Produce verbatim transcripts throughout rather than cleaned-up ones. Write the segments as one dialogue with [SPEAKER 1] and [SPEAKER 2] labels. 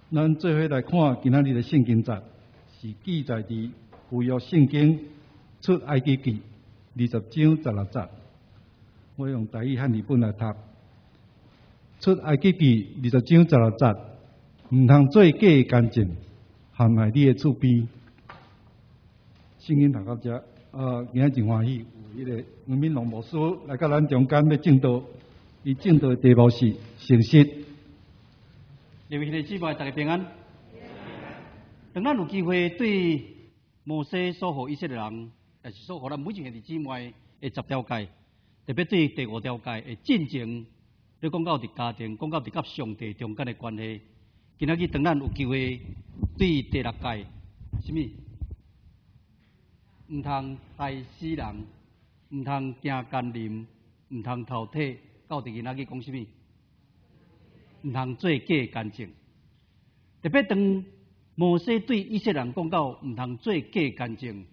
[SPEAKER 1] 咱做伙来看今仔日的圣经节，是记载伫旧约圣经出埃及记二十章十六节。我用台语和日本来读。出埃及记二十章十六节，唔通做假的干净，陷害你的厝边。圣经读到这，呃，今日真欢喜，有迄个黄敏龙牧师来到咱中间要证道，伊证道的题目是诚实。
[SPEAKER 2] 各位兄弟姊妹，大家平安。当咱有机会对摩西所予以色列人，也是所予咱每一兄弟姊妹的十条诫，特别对第五条诫的进前，你讲到伫家庭，讲到伫甲上帝中间的关系。今仔日当咱有机会对第六诫，什么？唔通害死人，唔通行奸淫，唔通偷体，到伫今仔日讲什么？唔通做假干净，特别当摩西对以色列人讲到唔通做假干净，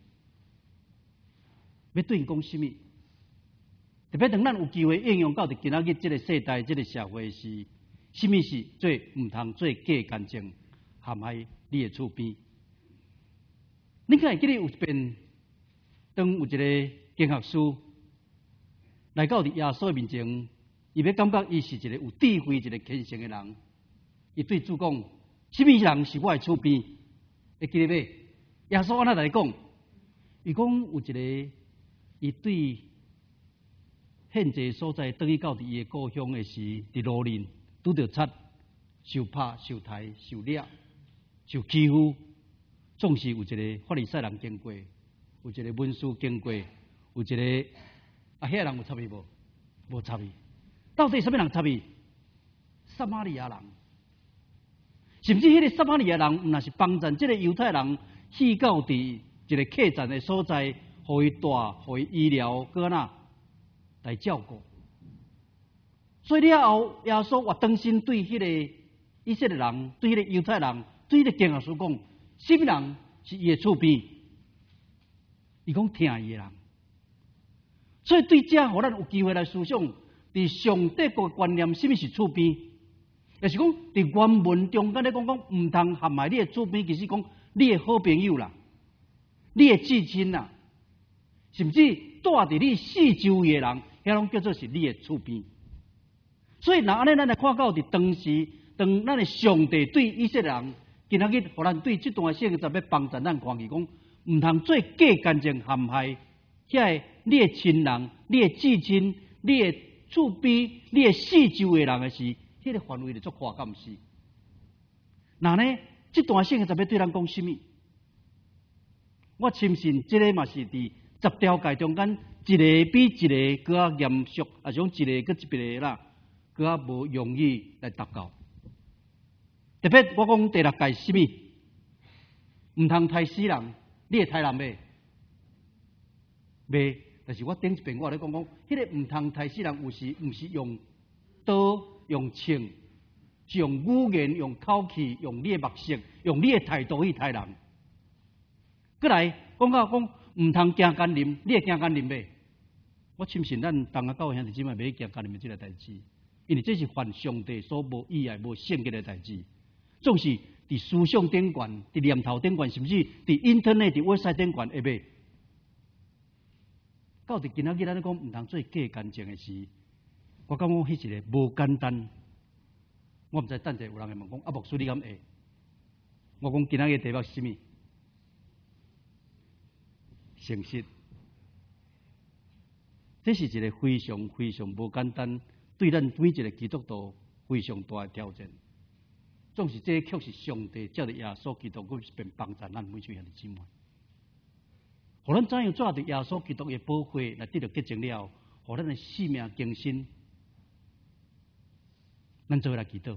[SPEAKER 2] 要对因讲什么？特别当咱有机会应用到伫今仔日这个世代、这个社会时，什么是做唔通做假干净，陷害你的厝边？你敢会记得有一遍，当有一个经学师来到伫耶稣面前。伊要感觉伊是一个有智慧、一个虔诚的人。伊对主讲：什么人是我的厝边？会记得未？耶稣安怎来讲？伊讲有一个，伊对现在所在倒去到伫伊的故乡的时，伫路林拄着贼、受拍、受抬、受掠、受欺负，总是有一个法利赛人经过，有一个文士经过，有一个啊，遐人有插伊无？无插伊。到底什么人插伊？撒玛利亚人，甚至迄个撒玛利亚人，毋那是帮助这个犹太人去到伫一个客栈的所在，互伊住，互伊医疗，搁哪来照顾。所以了后，耶稣活当心对迄个以色列人，对迄个犹太人，对迄个经学师讲：什么人是伊的厝边？伊讲听伊的人。所以对这，互咱有机会来思想。伫上帝国观念，什么是厝边？也是讲伫原文中间咧讲讲，唔通陷害你的厝边，其实讲你的好朋友啦，你的至亲啦，甚至住伫你四周围的人，遐拢叫做是你的厝边。所以，若安尼，咱来看到伫当时，当咱的上帝对以色列人，今仔日互咱对这段圣经要帮助咱看见讲，唔通做假干净陷害遐你的亲人、你的至亲、你的厝边，你的四周围人的是，迄、那个范围就足宽，敢毋是？那呢，这段圣经就要对咱讲什么？我深信，这个嘛是伫十条诫中间，一个比一个更加严肃，啊，像一个搁一边啦，更加无容易来达到。特别我讲第六诫是什么？唔通杀死人，你会杀人未？未。但是我顶一遍我咧讲讲，迄个唔通杀死人，有时毋是用刀、用枪，是用语言、用口气、用你的目色、用你的态度去杀人。过来讲到讲唔通行奸淫，你会行奸淫未？我深信咱同啊教会兄弟姊妹袂行奸淫的这个代志，因为这是犯上帝所无意爱、无圣洁的代志。总是伫思想顶悬、伫念头顶悬，甚至伫 internet、伫 website 顶悬，会袂？到伫今仔日，咱咧讲唔通做假干净的事，我感觉迄一个无简单。我毋知等者有人会问讲，啊，牧师你敢会？我讲今仔日题目是什么？诚实。这是一个非常非常无简单，对咱每一个基督徒非常大的挑战。总是这却是上帝借着耶稣基督，佢便帮助咱每一位兄弟姊妹。互咱怎样抓住耶稣基督的保护来得到洁净了，互咱的生命更新。咱做来祈祷，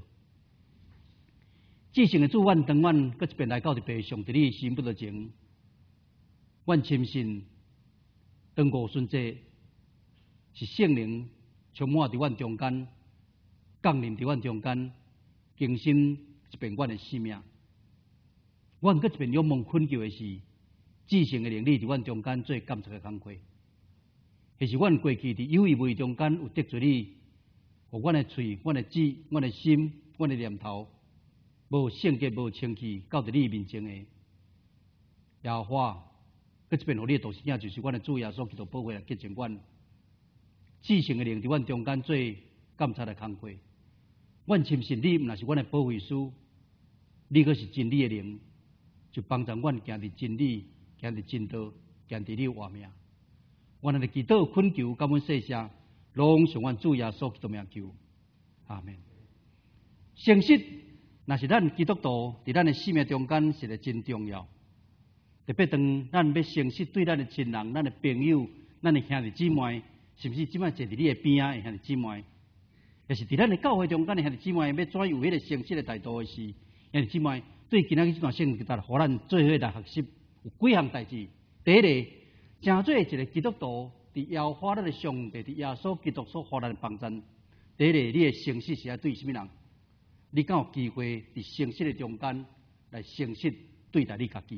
[SPEAKER 2] 至圣的主，阮当阮搁一遍来到伫地上，伫你心不的前，阮深信，当五旬节是圣灵充满伫阮中间，降临伫阮中间，更新一遍阮的生命。阮搁一遍仰望恳求的是。至圣的灵力伫阮中间做感谢的工课，迄是阮过去伫有意无意中间有得罪你，互阮的嘴、阮的指、阮的心、阮的念头， 无圣洁、无清气，到伫你面前的耶和华，佮这边互你的独生囝，就是阮的主耶稣基督保护来洁净阮。至圣的灵伫阮中间做监察的工课。阮深信你，毋若是阮的保惠师，你阁是真理的灵，就帮助阮行伫真理，行伫真道，行伫你活命。阮安尼祈祷恳求，感恩谢谢，拢上阮主耶稣基督名求，阿门。诚实，若是咱基督徒伫咱的生命中间，是个真重要。特别当咱要诚实对咱的亲人、咱的朋友、咱的兄弟姊妹，是毋是即摆坐伫你的边仔的兄弟姊妹？也是伫咱的教会中间的兄弟姊妹，要怎有迄个诚实的态度的时，兄弟姊妹对今仔日这段圣经，互咱做伙来学习，有几项代志。第一个，诚做一个基督徒，伫耶和华咱的上帝，伫耶稣基督所互咱的帮助。第一个，你的诚实是要对什么人？你敢有机会伫诚实的中间来诚实对待你家己？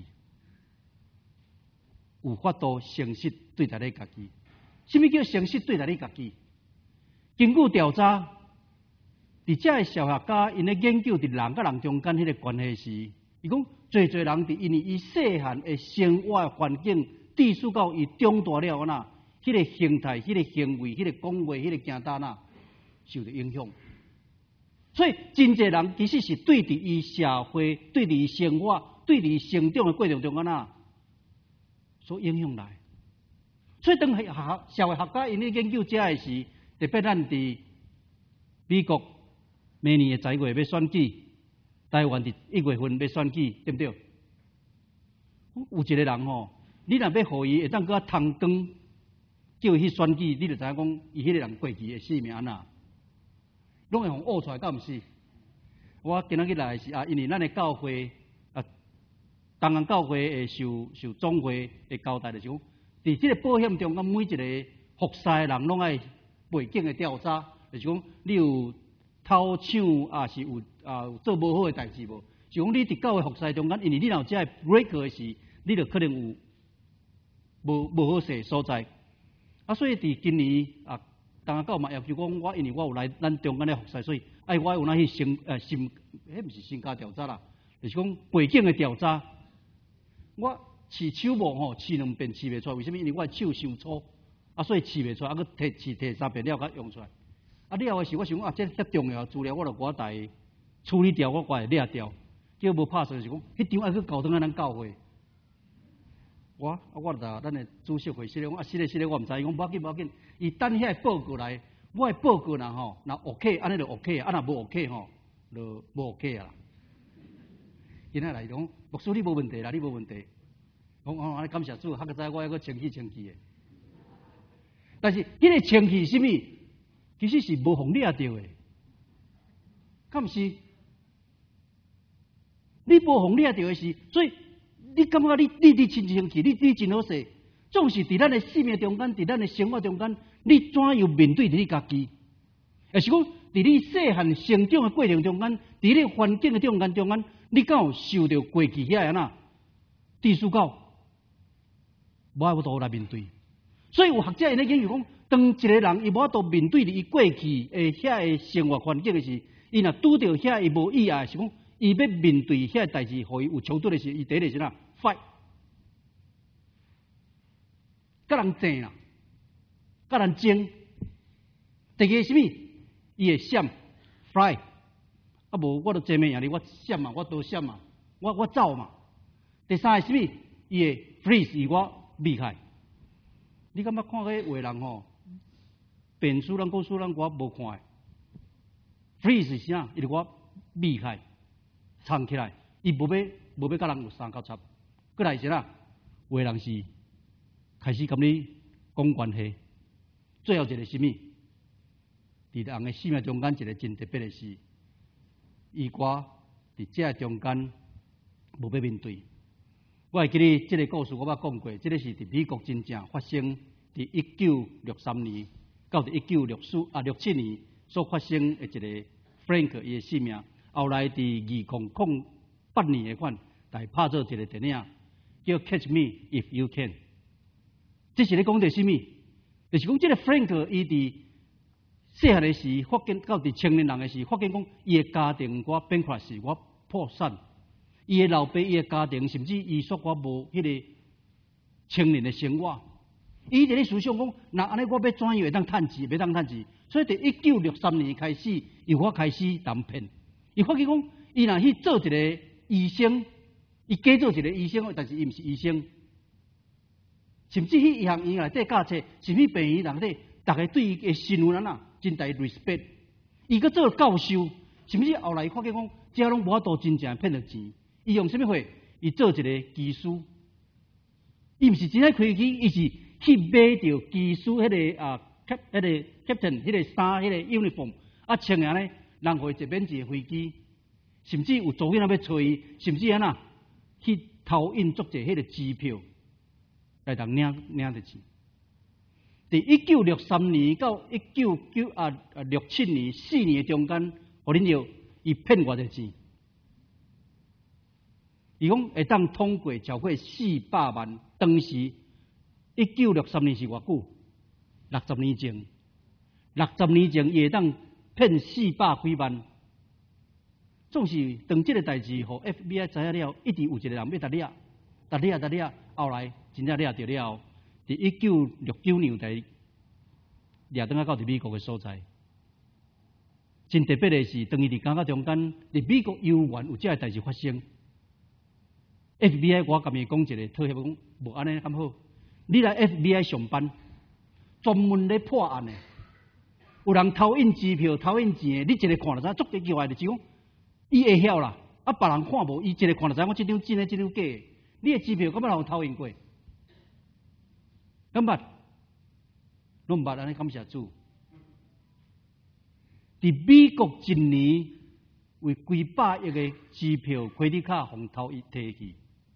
[SPEAKER 2] 有法度诚实对待你家己？什么叫诚实对待你家己？经过调查，伫遮的小学家因咧研究伫人甲人中间迄个关系时，伊讲，侪侪人伫因为伊细汉的生活环境，致使到伊长大了安那，迄、那个形态、迄、那个行为、迄、那个讲话、迄、那个行单啊，受到影响。所以真侪人其实是对伫伊社会、对伫伊生活、对伫伊成长的过程中安那所影响来。所以当学社会学家因咧研究遮的时，特别咱伫美国明年的十一月要选举，台湾伫一月份要选举，对不对？有一个人吼，你若要互伊会当搁通光，叫伊去选举，你就知影讲，伊迄个人过去的性命安那，拢会互挖出来，敢毋是？我今仔日来是啊，因为咱的教会啊，东岸教会会受受总会的交代，就是讲，伫即个保险中间，每一个服侍的人拢爱背景的调查，就是讲你有偷抢啊，是有啊有做无好的代志无？是讲你伫教会服侍中间，因为你若有遮个 break 的时，你就可能有无无好势所在。啊，所以伫今年啊，东岸教嘛要求讲，我因为我有来咱中间咧服侍，所以爱我有哪去身呃身，迄毋是身家调查啦，就是讲背景的调查。我饲手毛吼，饲两遍饲袂出来，为什么？因为我的手伤粗，啊，所以饲袂出来，啊，佮摕饲摕三遍了，佮用出来。啊，了后时我想啊，这遮重要资料，我就我来处理掉，我我会掠掉。叫无拍算是讲，迄张爱去交转啊，咱教会。我啊，我就咱的主席会说咧，我啊，是咧是咧，我毋知，伊讲无要紧无要紧，伊等遐报告来，我的报告啦吼，若 OK， 安尼就 OK， 啊，若无 OK 吼，就无 OK 啊。今仔来讲，牧师你无问题啦，你无问题。讲哦，安尼感谢主，较个知我还阁清气清气的。但是迄个清气是啥物？其实是无互掠着的，敢毋是？你无互掠着的是，所以你感觉你你你真清气，你你真好势，总是伫咱的生命中间，伫咱的生活中间，你怎样面对你家己？也是讲，伫你细汉成长的过程中间，伫你环境的中间中间，你敢有受到过去遐样啊？致使到无法度来面对。所以有学者因咧研究讲，当一个人伊无法度面对伊过去诶遐个生活环境诶时，伊若拄着遐伊无意爱，是讲伊要面对遐代志，互伊有冲突诶时，伊第一个是哪 fight， 甲人争啦，甲人争。第二个是物？伊会闪 fly， 啊无我都争命赢你，我闪嘛，我多闪嘛，我我走嘛。第三个是物？伊会 freeze， 伊我避开。你感觉看迄画人吼，变数人、故事人我无看诶 ，freeze 是啥？伊就我避开，藏起来，伊无要无要甲人有相交叉。过来是哪？画人是开始甲你讲关系，最后一个是物？伫人诶生命中间一个真特别诶事，伊我伫这中间无要面对。我会记得这个故事，我捌讲过。这个是伫美国真正发生，伫一九六三年到伫一九六四啊六七年所发生的一个 Frank 伊的性命。后来伫二零零八年的款，来拍做一个电影叫《Catch Me If You Can》。这是咧讲着什么？就是讲这个 Frank 伊伫细汉的时，发现到伫青年人的时，发现讲伊的家庭我变化是我破产，伊的老爸、伊的家庭，甚至伊所我无迄个青年的生活，伊伫咧思想讲，那安尼我要怎样会当趁钱，要当趁钱？所以，伫一九六三年开始，由我开始当骗。伊发觉讲，伊若去做一个医生，伊假做一个医生，但是伊毋是医生。甚至去医学院内底教册，甚至病院内底，大家对伊的身份啊，真大 respect。伊去做教授，甚至后来发觉讲，这拢无法度真正骗到钱。伊用什么货？伊做一个技师，伊毋是真爱开机，伊是去买着技师迄、那个啊，迄、那个 captain 迄个衫，迄、那个 uniform 啊，穿安尼，人会一免一个飞机，甚至有做囡仔要找伊，甚至安那去投印作者迄个支票。来当领领得钱。伫一九六三年到一九九啊六七年四年中间，互恁着伊骗偌济钱？伊讲会当通过超过四百万，当时一九六三年是偌久？六十年前，六十年前伊会当骗四百几万。总是当即个代志，互 F B I 知影了，一直有一个人要搭掠，搭掠搭掠，后来。真正掠着了，伫一九六九年代掠倒啊到伫美国嘅所在，真特别嘅是，当伊伫港口中间，伫美国游玩有这个代志发生。F B I 我甲伊讲一个套协讲，无安尼咁好，你来 F B I 上班，专门咧破案嘅，有人偷印支票、偷印钱嘅，你一个看就知，足奇怪嘅就讲，伊会晓啦，啊别人看无，伊一个看就知，我即张真嘅，即张假嘅，你嘅支票敢有人偷印过？咁捌，拢毋捌安尼感谢主。伫美国一年为几百亿嘅支票、开底卡互偷伊摕去，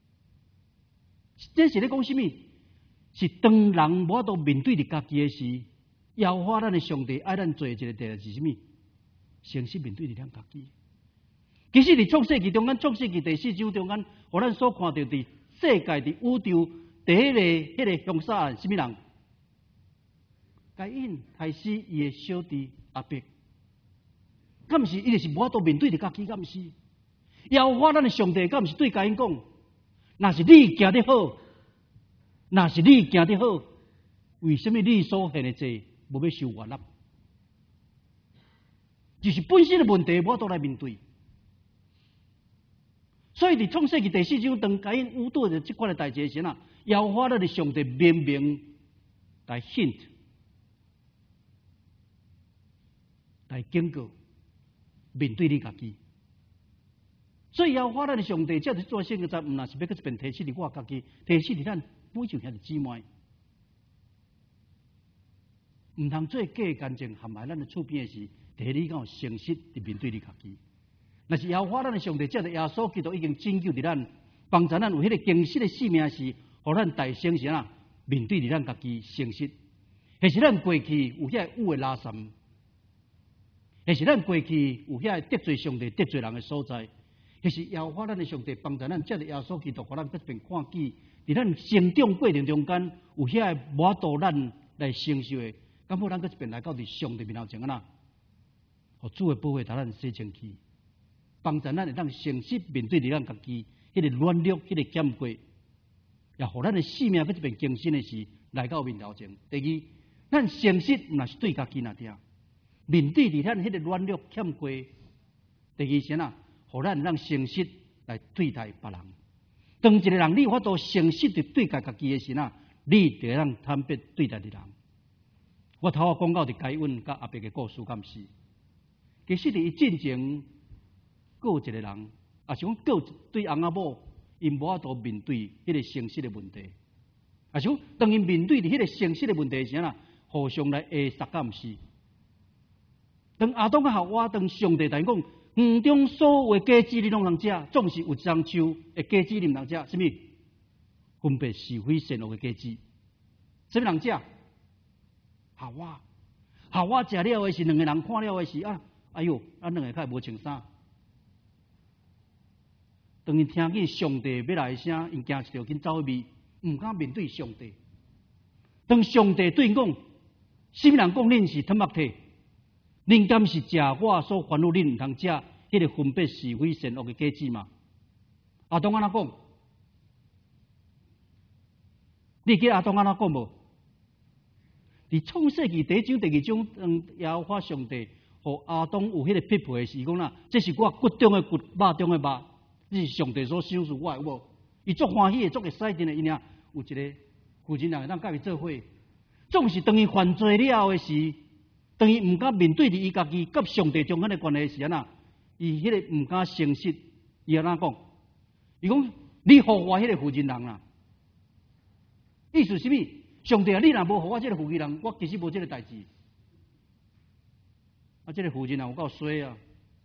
[SPEAKER 2] 这是咧讲什么？是当人无法度面对着家己嘅事，要花咱嘅上帝爱咱做一个地是什么？诚实面对着咱家己。其实伫创世纪中间，创世纪第四章中间，互咱所看到伫世界伫宇宙。第一个、迄个凶杀案，什么人？该隐害死伊的小弟阿伯，敢毋是？伊就是无法度面对着家己，敢毋是？要花咱的上帝，敢毋是对该隐讲？若是你行得好，若是你行得好，为什么你所行的罪无要受冤枉？就是本身的问题，无法度来面对。所以伫创世纪第四章，当该隐遇到着即款的代志时啊。要花咱的上帝明明来 hint 来警告面对你家己，所以要花咱的上帝，这是做圣个在，毋那是要去一边提醒你我家己，提醒你咱每就遐个姊妹，毋通做假干净陷害咱的厝边的事，提你讲诚实伫面对你家己。若是要花咱的上帝，这是耶稣基督已经拯救伫咱，帮助咱有迄个惊喜的性命是。互咱大诚实啊，面对着咱家己诚实，还是咱过去有遐污的拉圾，还是咱过去有遐得罪上帝、得罪人的所在，还是要花咱的上帝帮助咱，借着耶稣基督，互咱这边看见，伫咱成长过程中间有遐无法度咱来承受的，咁好，咱搁一边来到伫上帝面头前啊呐，互主的保护，把咱洗清气，帮助咱会当诚实面对着咱家己迄个软弱、迄个欠过。也互咱的性命，搁一边更新的是来到面头前。第二，咱诚实毋是对家己那点，面对伫咱迄个软弱欠过。第二先啊，互咱让诚实来对待别人。当一个人你有法度诚实地对待家己的时啊，你就让坦白对待的人。我头下讲到伫该恩甲阿伯嘅故事，敢是？其实伫伊进前，有一个人，啊是讲有对翁仔某。因无法度面对迄个诚实的问题，啊，像当因面对伫迄个诚实的问题时啊，互相来下杀，敢毋是？当亚当甲夏娃，当上帝来讲，园中所有的果子你拢通食，总是有一丛树的果子你毋通食，什么？分别是非善恶的果子，什么人食？夏娃，夏娃食了的是两个人看了的是啊，哎哟，咱两个较无穿衫。当因听见上帝要来声，因惊一条紧走去面，毋敢面对上帝。当上帝对因讲，什么人讲恁是吞麦体？恁敢是食我所吩咐恁毋通食迄个分别是非善恶的机制嘛。阿东安怎讲？你记得阿东安怎讲无？伫创世纪第一章、第二章，嗯，耶和华上帝和阿东有迄个匹配的是讲啦，这是我骨中的骨，肉中的肉，这是上帝所赏赐我的，有无？伊足欢喜的，足会使劲的，因俩有一个负责人会当甲伊做伙。总是当伊犯罪了的时，当伊毋敢面对伫伊家己甲上帝中间的关系时，安那伊迄个毋敢诚实，伊安怎讲？伊讲你互我迄个负责人啦，意思是啥物？上帝啊，你若无互我即个负责人，我其实无即个代志。啊，即个负责人有够衰啊！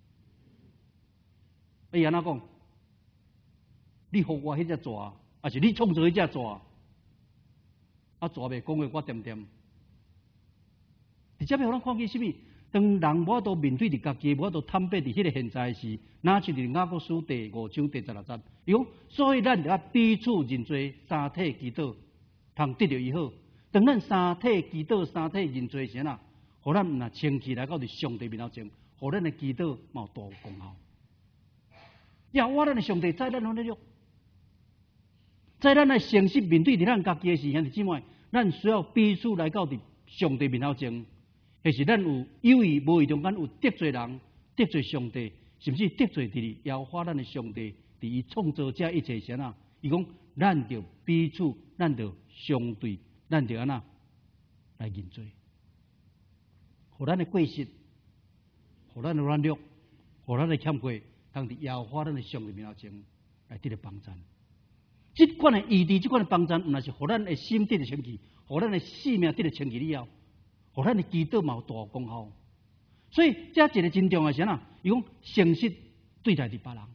[SPEAKER 2] 伊安怎讲？你互我迄只蛇，还是你创造迄只蛇？啊，蛇袂讲话，我点点。直接要互咱看见啥物？当人无法度面对伫家己，无法度坦白伫迄个现在时，拿出伫雅各书第五章第十六节，伊讲，所以咱着要彼此认罪，三体祈祷，通得到伊好。当咱三体祈祷、三体认罪时啊，互咱毋若清气来到伫上帝面头前，互咱的祈祷嘛有大有功效。呀，我咱的上帝在咱哪里了？在咱来诚实面对伫咱家己的时，兄弟姊妹，咱需要彼此来到伫上帝面头前。还是咱有有意无意中间有得罪人、得罪上帝，甚至得罪伫耶和华咱的上帝，伫伊创造者一切时啊，伊讲咱着彼此，咱着相对，咱着安那来认罪，互咱的过失，互咱的软弱，互咱的欠缺，通伫耶和华咱的上帝面头前来得到帮助。即款的异地，即款的帮助，毋那是互咱的心得到清气，互咱的性命得到清气了后。互咱的祈祷嘛有大功效，所以这一个真重要是啥？伊讲诚实对待伫别人，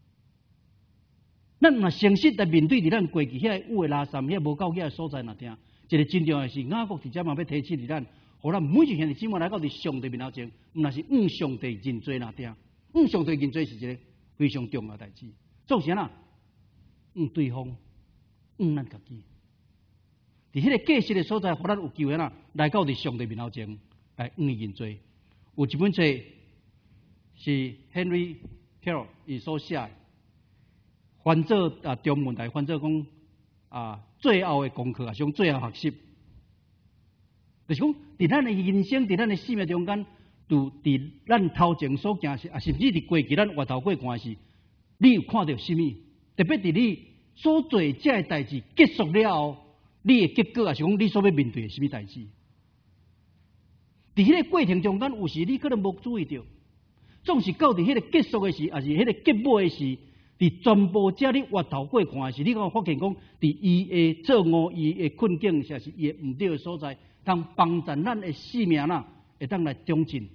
[SPEAKER 2] 咱若诚实来面对伫咱过去遐有诶垃圾、遐无够遐所在，若听一个真重要是雅各直接嘛要提醒伫咱，互咱每一兄弟姊妹来到伫上帝面头前，毋若是向上帝认罪若听，向上帝认罪是一个非常重要代志。做啥呐？向对方，向咱家己。伫迄个过失的所在，互咱有机会啦，来到伫上帝面头前来向伊认罪。有一本册是 Henry Carroll 伊所写的，翻做啊中文来翻做讲啊最后的功课啊，像最后学习，就是讲伫咱的人生、伫咱的生命中间，就伫咱头前所行事，啊甚至伫过去咱回头过看时，你有看到什么？特别伫你所做这个代志结束了后。你的结果也是讲你所要面对的什么代志？伫迄个过程中间，有时你可能无注意到，总是到伫迄个结束的时，也是迄个结尾的时，伫全部遮你回头过看的时，你敢有发现讲，伫伊的错误、伊的困境，或是伊毋对的所在，通帮助咱的生命啦，会当来中进，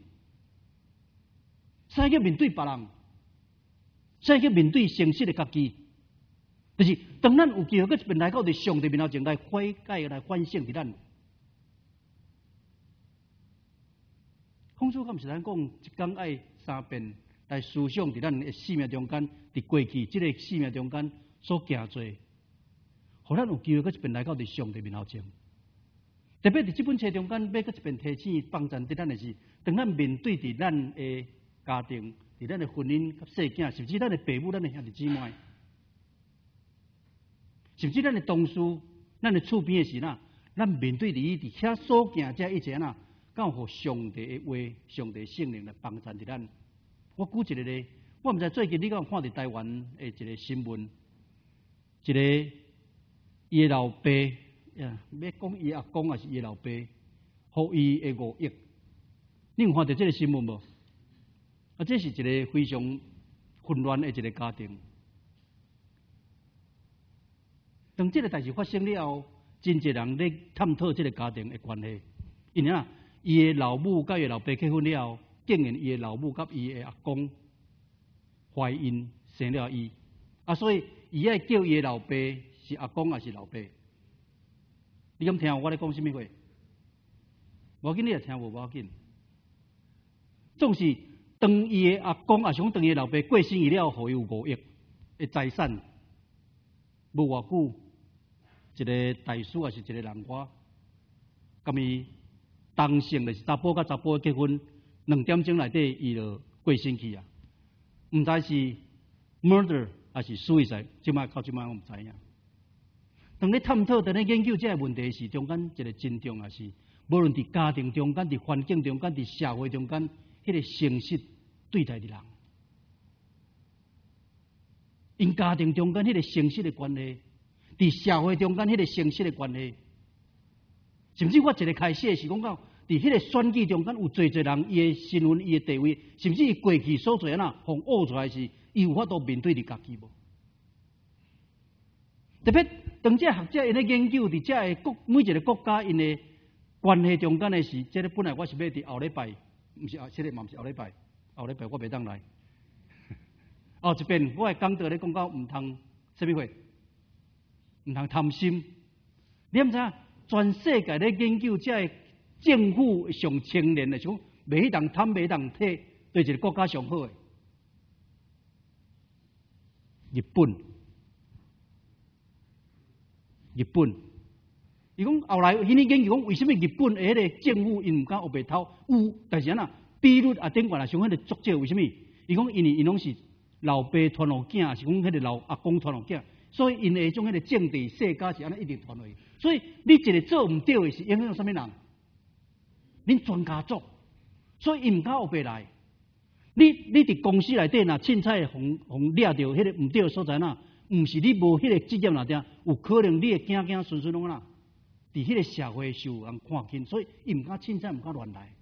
[SPEAKER 2] 使去面对别人，使去面对诚实的家己。就是当咱有机会，佮一边来到伫上帝面头前来悔改、来反省伫咱。孔子敢毋是咱讲，一天爱三遍来思想伫咱的生命中间，伫过去即个生命中间所行做，互咱有机会，佮一边来到伫上帝面头前。特别伫即本册中间，要佮一边提醒帮助伫咱的是，当咱面对伫咱的家庭、伫咱的婚姻、甲细囝，甚至咱的父母、咱的兄弟姊妹。甚至咱的同事、咱的厝边的时呐，咱面对伫伊伫遐所行遮一切呐，敢有互上帝的话、上帝圣灵来帮助伫咱。我举一个例，我毋知最近你敢有看到台湾的一个新闻，一个伊的老爸，呀，要讲伊阿公还是伊老爸，互伊的五亿，你有看到这个新闻无？啊，这是一个非常混乱的一个家庭。当这个代志发生了后，真侪人咧探讨这个家庭的关系。因为啊，伊的老母甲伊老爸结婚了后，竟然伊的老母甲伊的阿公怀孕生了伊，啊，所以伊爱叫伊的老爸是阿公还是老爸？你敢听我咧讲什么话？无要紧，你也听无无要紧。总是当伊的阿公啊，想当伊的老爸过身去了，互伊有五亿的财产，无偌久。一个大师还是一个人话，咁伊当性就是查甫甲查甫结婚，两点钟内底伊就过身去啊。 唔知是 murder 还是 suicide， 即摆到即摆我唔知影。当你探讨、当你研究这个问题时，中间一个真重要是，无论伫家庭中间、伫环境中间、伫社会中间，迄个诚实对待的人，因家庭中间迄个诚实的关系，伫社会中间迄个诚实的关系，甚至我一个开始是讲到，伫迄个选举中间有侪侪人，伊的身份、伊的地位，甚至伊过去所做安那，互挖出来是，伊有法度面对你家己无？特别当这学者因咧研究伫这个国每一个国家因的关系中间的事，这个本来我是要伫后礼拜，毋是后，这个嘛毋是后礼拜，后礼拜我袂当来。后一遍我会讲到咧讲到毋通什么货，毋通贪心。你毋知影？全世界咧研究这个政府上清廉的，像袂当贪，袂当摕，对一个国家上好的，日本。日本，伊讲后来迄年研究讲，为什么日本的迄个政府因毋敢学白偷？有，但是安那比率啊，顶悬啊，像迄个作者为什么？伊讲因为因拢是老爸传互囝，是讲迄个老阿公传互囝，所以因的迄种迄个政治世家是安尼一直传落去。所以你一个做毋对的是影响什么人？恁全家族，所以伊毋敢学白来。你你伫公司内底若凊彩互互掠着迄个毋对的所在呐？毋是你无迄个职业那点，有可能你的囝囝孙孙拢啦，伫迄个社会受人看轻，所以伊毋敢凊彩，毋敢乱来。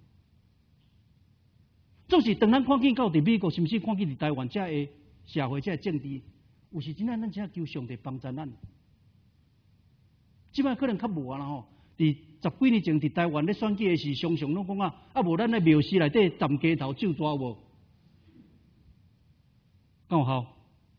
[SPEAKER 2] 总是当咱看见到伫美国，甚至看见伫台湾遮个社会、遮个政治，有时真正咱真求上帝帮助咱。即摆可能较无啊啦吼，伫十几年前伫台湾咧选举的时，常常拢讲啊，啊无咱咧庙寺内底站街头咒大无，敢有效？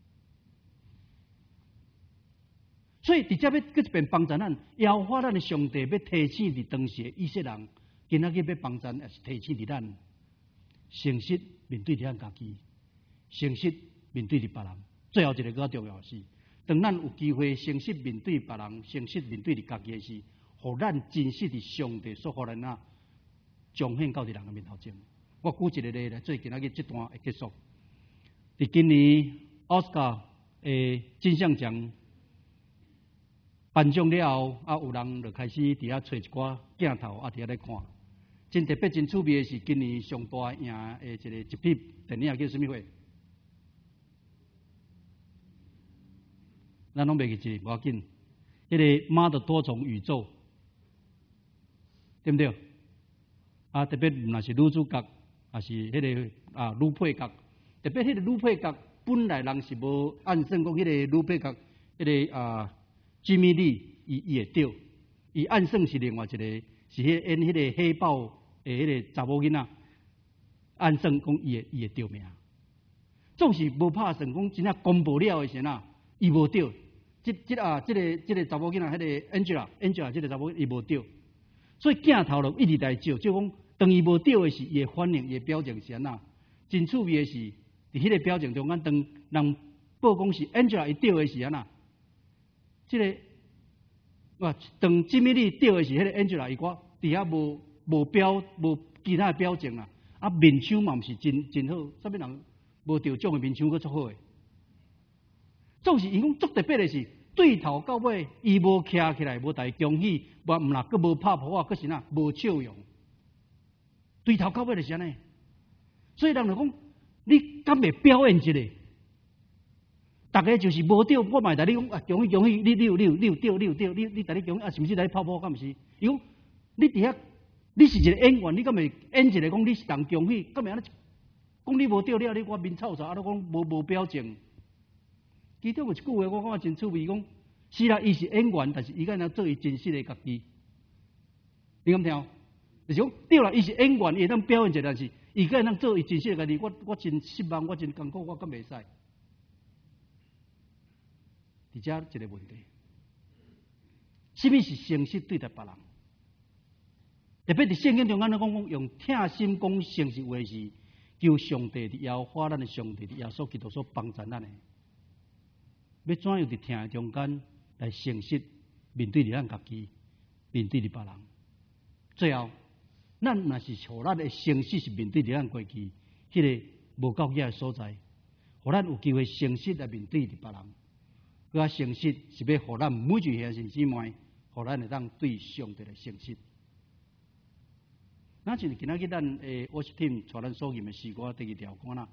[SPEAKER 2] 所以，伫遮要搁一遍帮助咱，邀化咱的上帝要提醒伫当时以色列人，今仔日要帮助，也是提醒伫咱诚实面对伫咱家己，诚实面对伫别人。最后一个较重要的是，当咱有机会诚实面对别人，诚实面对伫家己的时，互咱真实伫上帝所互咱啊彰显到伫人的面头前。我举一个例来做今仔日这段的结束。伫今年奥斯卡诶金像奖颁奖了后，啊，有人就开始伫遐找一寡镜头，啊，伫遐咧看。真特别、真趣味的是，今年上大赢诶一个一翕电影叫什么货？咱拢袂记，无要紧。迄、那个妈的多重宇宙，对不对？啊，特别若是女主角，还是迄、那个啊女配角，特别迄个女配角，本来人是无按算讲迄个女配角，迄、那个啊。吉米利伊伊会着，伊暗算是另外一个，是迄演迄个黑豹诶迄个查某囡仔，暗算讲伊会伊会着命。总是无拍算讲真正公布了诶时呐，伊无着。即即啊，即、这个即、这个查某囡仔，迄个 Angela Angela 即个查某伊无着，所以镜头就一直在照，就讲当伊无着诶时，伊诶反应、伊诶表情是安那。真趣味诶是，伫迄个表情中间，当人报讲是 Angela 伊着诶时安那。即、这个哇，当吉米利钓的是迄个 Angela， 伊讲底下无无表无其他的表情啦，啊面相嘛毋是真真好，啥物人无钓种的面相佫足好诶。总是伊讲足特别的是，对头到尾伊无徛起来，无大恭喜，无毋啦，佫无拍破啊，佫是哪无笑容，对头到尾就是安尼。所以人就讲，你敢袂表演一下？大家就是无钓，我嘛在你讲啊，恭喜恭喜，你你有你有你有钓你有钓，你你在你恭喜啊，是毋是在你泡泡？敢毋是？伊讲你伫遐，你是一个演员，你敢袂演一个讲你是人恭喜？敢袂安尼？讲你无钓了，你我面臭臭，啊，你讲无无表情。其中有一句话我感觉真趣味，讲是啦，伊是演员，但是伊敢若做伊真实的家己。你敢听？就是讲对啦，伊是演员，伊会当表演一下，但是伊敢若做伊真实的家己。我我真失望，我真艰苦，我敢袂使。伫遮一个问题，什么是诚实对待别人？特别伫圣经中间咧讲讲，用疼心讲诚实话是，求上帝伫耶和华咱的上帝伫耶稣基督所帮助咱的。要怎样伫疼的中间来诚实面对伫咱家己，面对伫别人？最后，咱若是互咱的诚实是面对伫咱过去迄个无够野的所在， 互咱有机会诚实来面对别人。佮啊，诚实是要互咱每一个兄弟姊妹，互咱会当对上帝来诚实。那就是今仔日咱诶 worship team 带咱所念的诗歌第二条歌啦，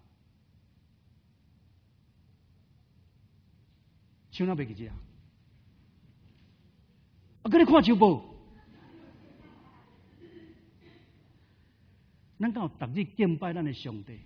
[SPEAKER 2] 唱哪袂记只啊？啊，佮你看手报，咱敢有逐日敬拜咱的上帝？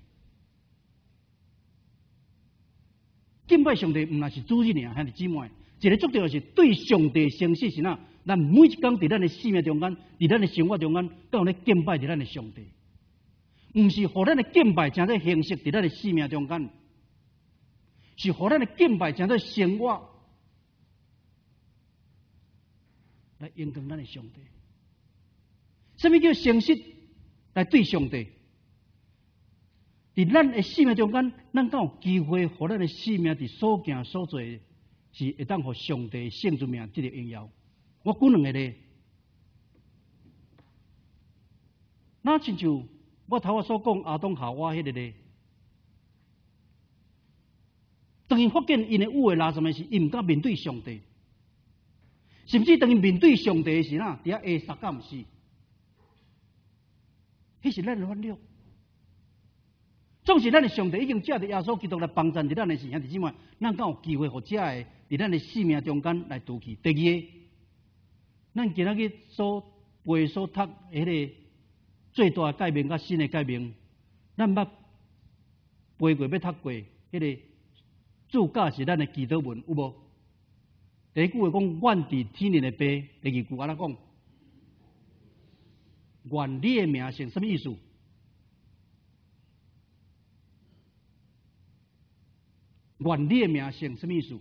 [SPEAKER 2] 敬拜上帝毋若是主日尔，兄弟姊妹，一个最重要是对上帝诚实是哪？咱每一工伫咱的生命中间，伫咱的生活中间，都有咧敬拜伫咱的上帝。毋是互咱的敬拜成做形式伫咱的生命中间，是互咱的敬拜成做生活来应供咱的上帝。什么叫诚实来对上帝？伫咱的生命中间，咱敢有机会，互咱的生命伫所行所做，是会当互上帝圣之名得到荣耀。我举两个例，那亲像我头仔所讲亚当夏娃迄个例，当伊发现因的有诶拉什么是，伊毋敢面对上帝，甚至当伊面对上帝时呐，伫遐下杀敢毋是？迄是咱的软弱。总是咱的上帝已经借着耶稣基督来帮助伫咱的时，兄弟姊妹，咱敢有机会互这个伫咱的生命中间来拄去。第二，咱今仔日所背所读迄个最大的改变甲新的改变，咱捌背过要读过迄个主教是咱的祈祷文有无？第一句话讲愿伫天灵的爸，第二句安怎讲？愿你的名称，什么意思？愿你的名称什么意思？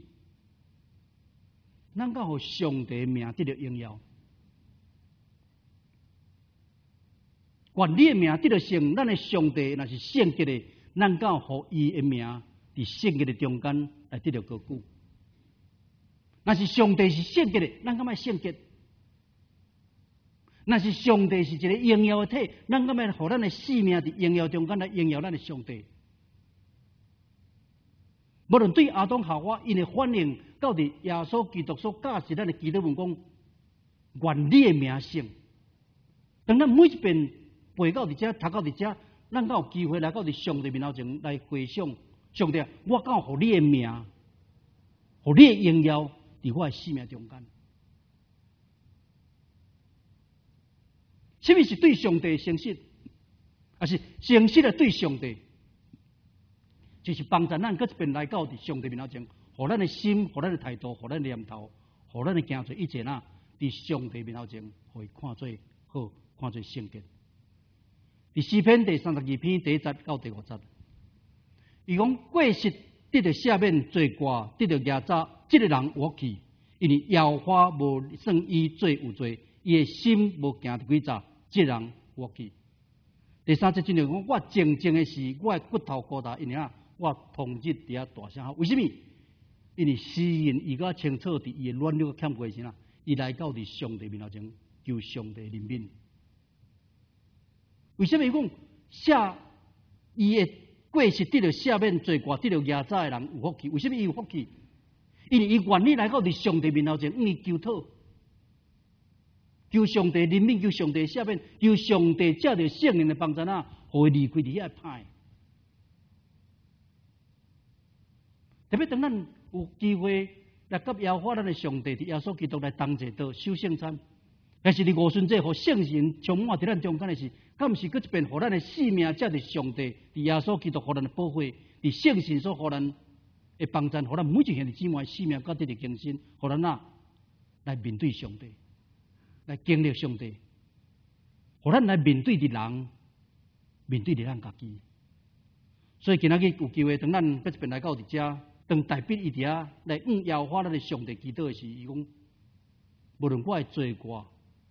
[SPEAKER 2] 咱甲互上帝名得到荣耀，愿你的名得到圣，咱的上帝若是圣洁的，咱甲互伊的名伫圣洁的中间来得到高举。若是上帝是圣洁的，咱敢要圣洁？若是上帝是一个荣耀的体，咱敢要互咱的生命伫荣耀中间来荣耀咱的上帝？无论对亚当夏娃因的反应，到伫耶稣基督所教示咱的祈祷文讲，愿你的名圣。当咱每一遍背到伫遮，读到伫遮，咱敢有机会来到伫上帝面头前来回想，上帝，我敢有互你的名，互你的荣耀伫我的生命中间。什么是对上帝诚实？还是诚实的对上帝？就是帮助咱搁一遍来到伫上帝面头前，互咱的心、互咱的态度、互咱的念头、互咱的行做一切呐，伫上帝面头前，互伊看做好，看做圣洁。伫诗篇第三十二篇第一节到第五节，伊讲过失得着赦免罪过，得着压榨，这个人有福气，因为耶和华无算伊罪有罪，伊的心无行得诡诈，这个人有福气。第三节真正讲，我静静的是我的骨头疙瘩，因为啊。我同日伫遐大声吼，为什么？因为诗人伊较清楚伫伊的软弱欠过时啦，伊来到伫上帝面头前求上帝怜悯。为什么伊讲赦伊的过失得着赦免罪过，得着压榨的人有福气？为什么伊有福气？因为伊愿意来到伫上帝面头前，向伊求讨，求上帝怜悯，求上帝赦免，求上帝借着圣灵的帮助啊，互伊离开伫遐歹。特别当咱有机会来甲耶和华咱的上帝伫耶稣基督来同齐到守圣餐，但是伫五旬节互圣神充满伫咱中间的是，敢毋是搁一遍互咱的生命借着上帝伫耶稣基督互咱的保护，伫圣神所互咱的帮助，互咱每一个兄弟姊妹生命搁得着更新，互咱啊来面对上帝，来经历上帝，互咱来面对伫人，面对伫咱家己。所以今仔日有机会，当咱搁一遍来到伫遮。当代表伊伫遐来向耶和华咱的上帝祈祷的时，伊讲，无论我的罪过，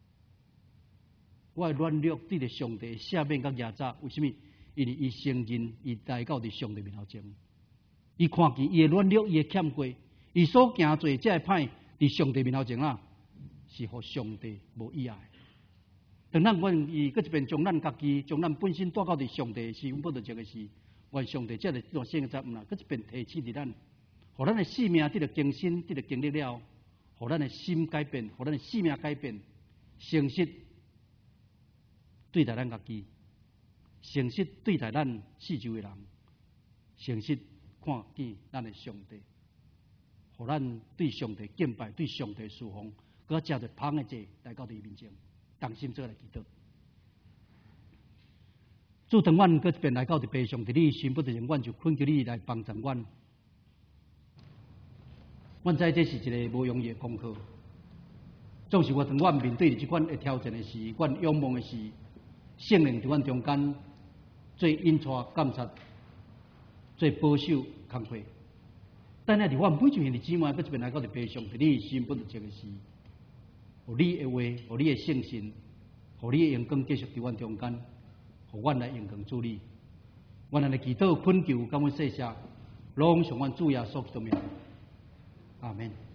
[SPEAKER 2] 我的软弱，对着上帝赦免甲压榨，为什么？因为伊承认伊来到伫上帝面头前，伊看见伊的软弱，伊的欠过，伊所行做这个歹，伫上帝面头前啦，是互上帝无意爱。当咱愿意搁一遍将咱家己、将咱本身带到伫上帝的时，阮不着一个是， 愿上帝这个这段圣经唔啦，搁一遍提醒伫咱，互咱的生命得到更新，得到经历了，互咱的心改变，互咱的生命改变，诚实对待咱家己，诚实对待咱四周的人，诚实看见咱的上帝，互咱对上帝敬拜，对上帝侍奉，搁食着芳的祭来到伊面前，同心做来祈祷。主当阮搁一遍来到伫地上，伫你心不之前，阮就恳求你来帮助阮。阮知这是一个无容易的功课，总是我当阮面对即款的挑战的时，阮仰望的是圣灵伫阮中间最引带、监察、最保守、康惠。但係伫阮每一兄弟姊妹，搁一遍来到伫地上，伫你心不之前的时，互你的话，互你的圣心，互你的阳光继续伫阮中间。互阮来荣光主你，阮来祈祷、恳求、感恩、谢谢，拢上阮主耶稣基督名，阿门。